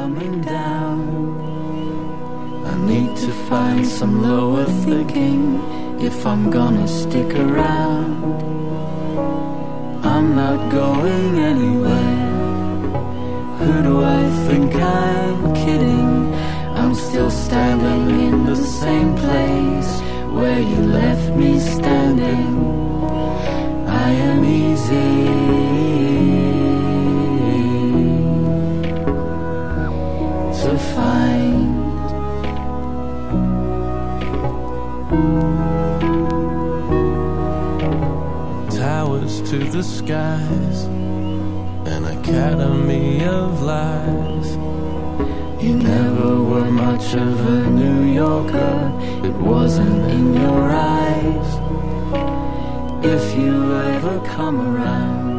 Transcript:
coming down. I need to find some lower thinking if I'm gonna stick around. I'm not going anywhere. Who do I think I'm kidding? I'm still standing in the same place where you left me standing. I am easy to find. Towers to the skies, an academy of lies. You never were much of a New Yorker, it wasn't in your eyes. If you ever come around,